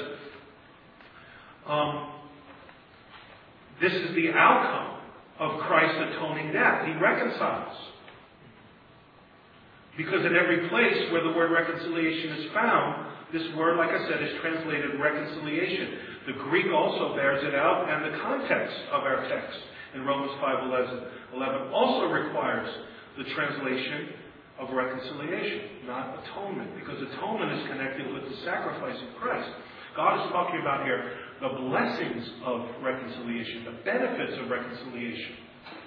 this is the outcome of Christ's atoning death. He reconciles. Because in every place where the word reconciliation is found, this word, like I said, is translated reconciliation. The Greek also bears it out, and the context of our text in Romans 5:11 also requires the translation of reconciliation, not atonement, because atonement is connected with the sacrifice of Christ. God is talking about here the blessings of reconciliation, the benefits of reconciliation.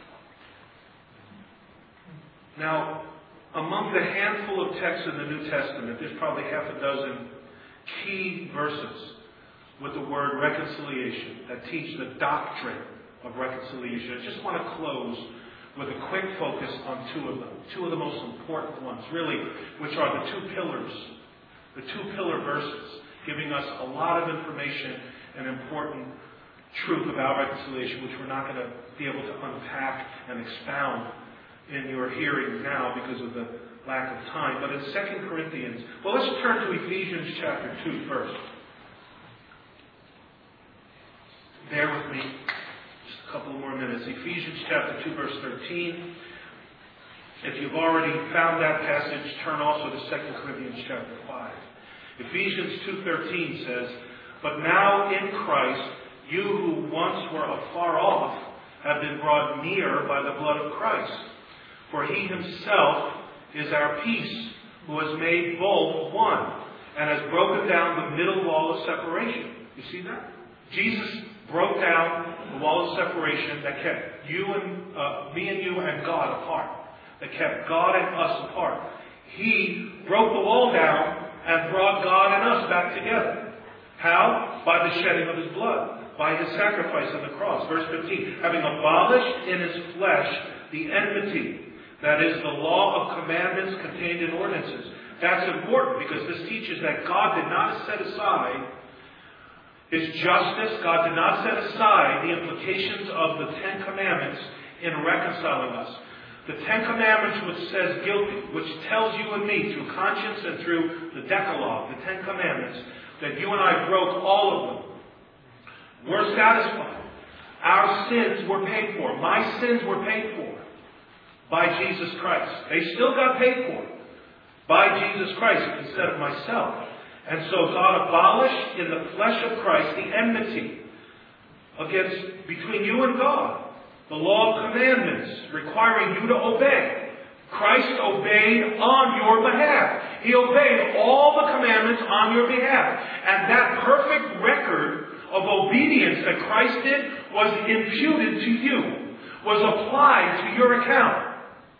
Now, among the handful of texts in the New Testament, there's probably half a dozen key verses with the word reconciliation that teach the doctrine of reconciliation. I just want to close with a quick focus on two of them, two of the most important ones, really, which are the two pillars, the two pillar verses, giving us a lot of information and important truth about reconciliation, which we're not going to be able to unpack and expound in your hearing now because of the lack of time. But in 2 Corinthians, well, let's turn to Ephesians chapter 2 first. Bear with me just a couple more minutes. Ephesians chapter 2, verse 13. If you've already found that passage, turn also to 2 Corinthians chapter 5. Ephesians 2:13 says, "But now in Christ, you who once were afar off have been brought near by the blood of Christ. For he himself is our peace, who has made both one, and has broken down the middle wall of separation." You see that? Jesus broke down the wall of separation that kept you and me and you and God apart. That kept God and us apart. He broke the wall down and brought God and us back together. How? By the shedding of his blood. By his sacrifice on the cross. Verse 15. "Having abolished in his flesh the enmity, that is, the law of commandments contained in ordinances." That's important because this teaches that God did not set aside his justice. God did not set aside the implications of the Ten Commandments in reconciling us. The Ten Commandments, which says guilty, which tells you and me through conscience and through the Decalogue, the Ten Commandments, that you and I broke all of them. We're satisfied. Our sins were paid for. My sins were paid for by Jesus Christ. They still got paid for by Jesus Christ instead of myself. And so God abolished in the flesh of Christ the enmity between you and God. The law of commandments requiring you to obey. Christ obeyed on your behalf. He obeyed all the commandments on your behalf. And that perfect record of obedience that Christ did was imputed to you, was applied to your account.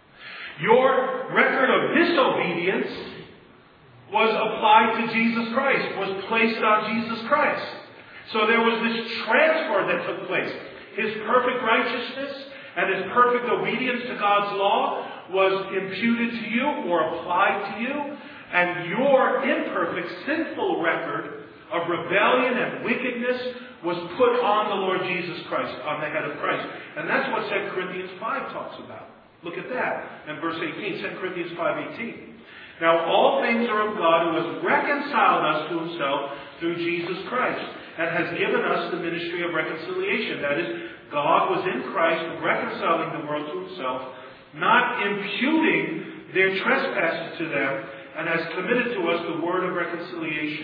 Your record of disobedience was applied to Jesus Christ, was placed on Jesus Christ. So there was this transfer that took place. His perfect righteousness and his perfect obedience to God's law was imputed to you or applied to you. And your imperfect, sinful record of rebellion and wickedness was put on the Lord Jesus Christ, on the head of Christ. And that's what 2 Corinthians 5 talks about. Look at that in verse 18, 2 Corinthians 5:18. "Now all things are of God, who has reconciled us to himself through Jesus Christ, and has given us the ministry of reconciliation." That is, God was in Christ reconciling the world to himself, not imputing their trespasses to them, and has committed to us the word of reconciliation.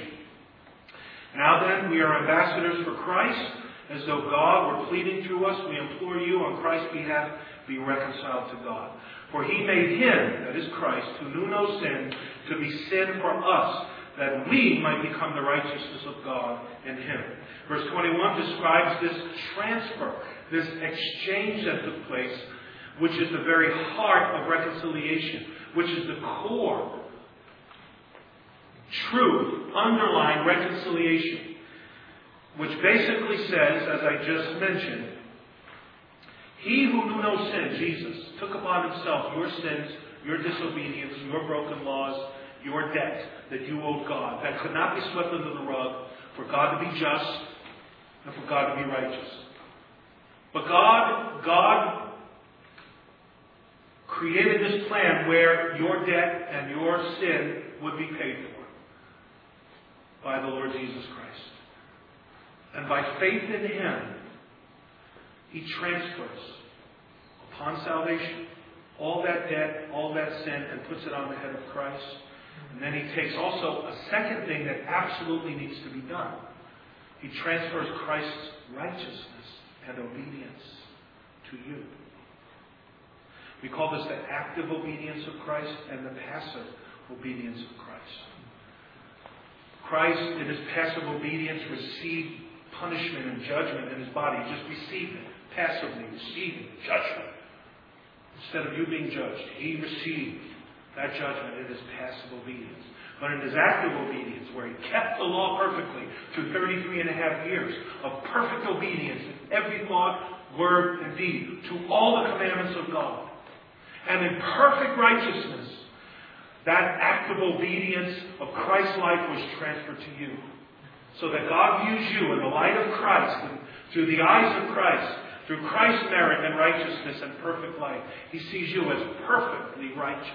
Now then, we are ambassadors for Christ, as though God were pleading through us. We implore you on Christ's behalf, be reconciled to God. For he made him, that is Christ, who knew no sin, to be sin for us, that we might become the righteousness of God in him. Verse 21 describes this transfer, this exchange that took place, which is the very heart of reconciliation, which is the core, truth, underlying reconciliation, which basically says, as I just mentioned, he who knew no sin, Jesus, took upon himself your sins, your disobedience, your broken laws, your debt that you owed God, that could not be swept under the rug, for God to be just and for God to be righteous. But God created this plan where your debt and your sin would be paid for by the Lord Jesus Christ. And by faith in him, he transfers upon salvation all that debt, all that sin, and puts it on the head of Christ. And then he takes also a second thing that absolutely needs to be done. He transfers Christ's righteousness and obedience to you. We call this the active obedience of Christ and the passive obedience of Christ. Christ, in his passive obedience, received punishment and judgment in his body. He just received it, passively receiving judgment. Instead of you being judged, he received that judgment in his passive obedience. But in his active obedience, where he kept the law perfectly through 33 and a half years of perfect obedience in every thought, word, and deed to all the commandments of God, and in perfect righteousness, that active obedience of Christ's life was transferred to you. So that God views you in the light of Christ, and through the eyes of Christ, through Christ's merit and righteousness and perfect life. He sees you as perfectly righteous.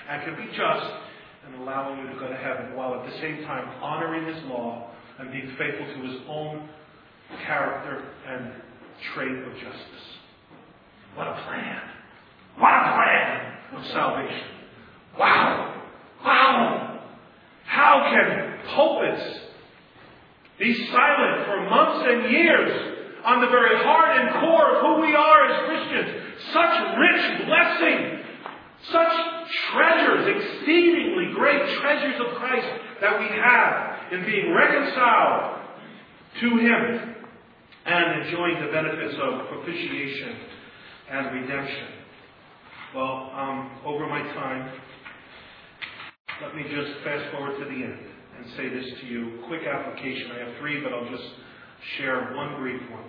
and can be just in allowing you to go to heaven, while at the same time honoring His law and being faithful to His own character and trait of justice. What a plan! What a plan of salvation! Wow! Wow! How can pulpits be silent for months and years on the very heart and core of who we are as Christians? Such rich blessing, such treasures, exceedingly great treasures of Christ that we have in being reconciled to Him and enjoying the benefits of propitiation and redemption. Well, over my time, let me just fast forward to the end and say this to you. Quick application. I have 3, but I'll just share one brief one.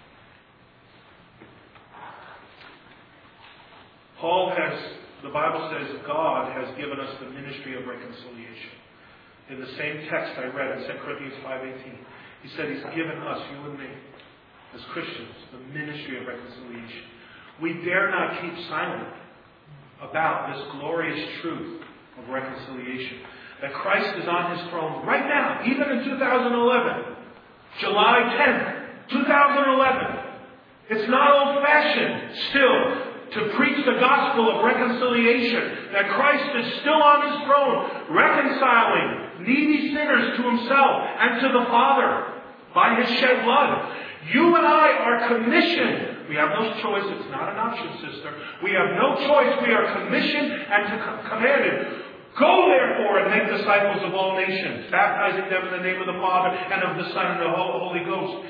The Bible says God has given us the ministry of reconciliation. In the same text I read in 2 Corinthians 5:18, He said He's given us, you and me, as Christians, the ministry of reconciliation. We dare not keep silent about this glorious truth of reconciliation. That Christ is on His throne right now, even in 2011, July 10th, 2011. It's not old-fashioned still to preach the gospel of reconciliation. That Christ is still on His throne, reconciling needy sinners to Himself and to the Father by His shed blood. You and I are commissioned. We have no choice. It's not an option, sister. We have no choice. We are commissioned and commanded. Go therefore and make disciples of all nations, baptizing them in the name of the Father and of the Son and the Holy Ghost.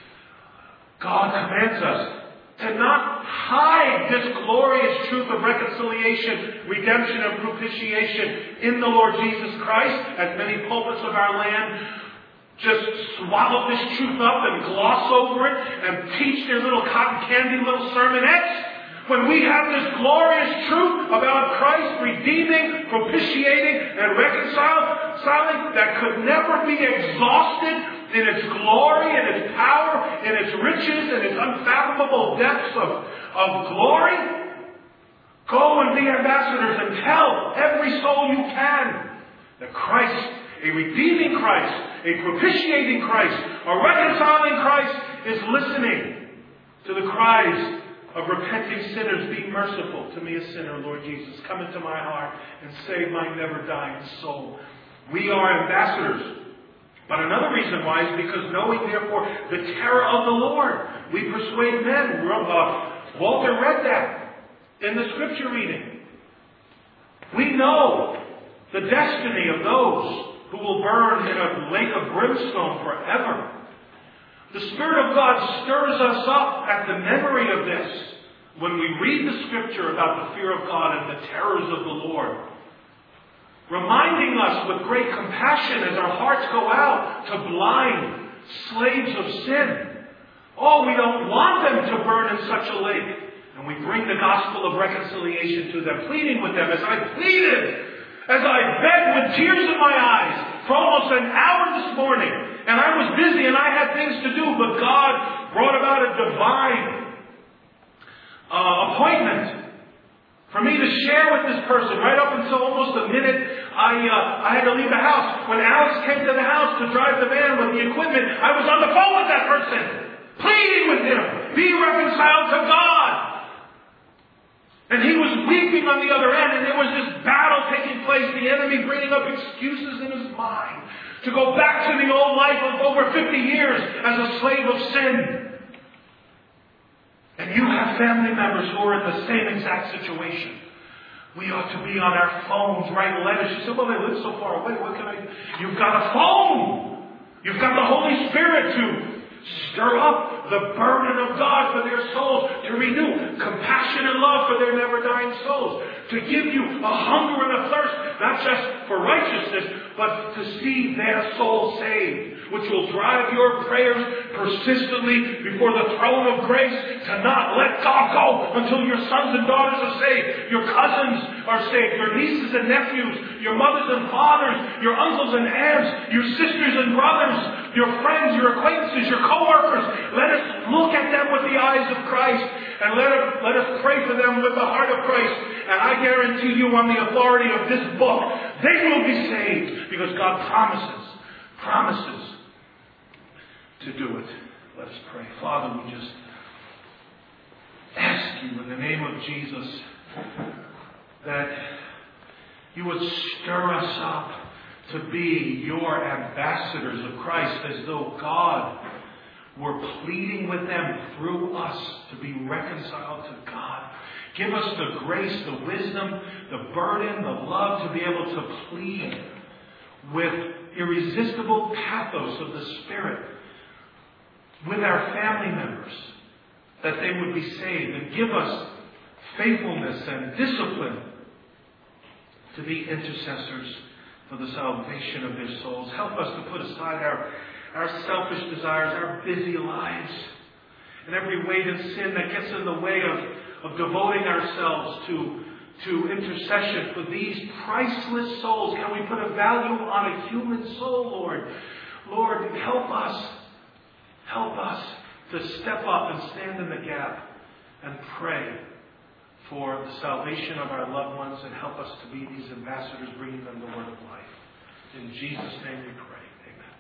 God commands us to not hide this glorious truth of reconciliation, redemption, and propitiation in the Lord Jesus Christ, as many pulpits of our land just swallow this truth up and gloss over it and teach their little cotton candy little sermonettes. When we have this glorious truth about Christ redeeming, propitiating, and reconciling that could never be exhausted in its glory, in its power, in its riches, in its unfathomable depths of glory, go and be ambassadors and tell every soul you can that Christ, a redeeming Christ, a propitiating Christ, a reconciling Christ, is listening to the cries of repenting sinners. Be merciful to me, a sinner, Lord Jesus. Come into my heart and save my never-dying soul. We are ambassadors. But another reason why is because knowing, therefore, the terror of the Lord, we persuade men. Walter read that in the scripture reading. We know the destiny of those who will burn in a lake of brimstone forever. The Spirit of God stirs us up at the memory of this when we read the scripture about the fear of God and the terrors of the Lord, reminding us with great compassion as our hearts go out to blind slaves of sin. Oh, we don't want them to burn in such a lake. And we bring the gospel of reconciliation to them, pleading with them as I pleaded, as I begged with tears in my eyes for almost an hour this morning. And I was busy and I had things to do, but God brought about a divine appointment for me to share with this person right up until almost a minute I had to leave the house. When Alex came to the house to drive the van with the equipment, I was on the phone with that person, pleading with him, be reconciled to God. And he was weeping on the other end, and there was this battle taking place, the enemy bringing up excuses in his mind to go back to the old life of over 50 years as a slave of sin. And you have family members who are in the same exact situation. We ought to be on our phones writing letters. She said, well, they live so far away. What can I do? You've got a phone. You've got the Holy Spirit to stir up the burden of God for their souls, to renew compassion and love for their never-dying souls, to give you a hunger and a thirst, not just for righteousness, but to see their soul saved, which will drive your prayers persistently before the throne of grace to not let God go until your sons and daughters are saved, your cousins are saved, your nieces and nephews, your mothers and fathers, your uncles and aunts, your sisters and brothers, your friends, your acquaintances, your co-workers. Let us look at them with the eyes of Christ, and let us pray for them with the heart of Christ, And I guarantee you on the authority of this book, they will be saved. Because God promises to do it. Let us pray. Father, we just ask you in the name of Jesus that you would stir us up to be your ambassadors of Christ, as though God were pleading with them through us to be reconciled to God. Give us the grace, the wisdom, the burden, the love to be able to plead with irresistible pathos of the Spirit with our family members, that they would be saved, and give us faithfulness and discipline to be intercessors for the salvation of their souls. Help us to put aside our selfish desires, our busy lives, and every weight of sin that gets in the way of devoting ourselves to intercession for these priceless souls. Can we put a value on a human soul, Lord? Lord, help us. Help us to step up and stand in the gap and pray for the salvation of our loved ones, and help us to be these ambassadors bringing them the word of life. In Jesus' name we pray. Amen.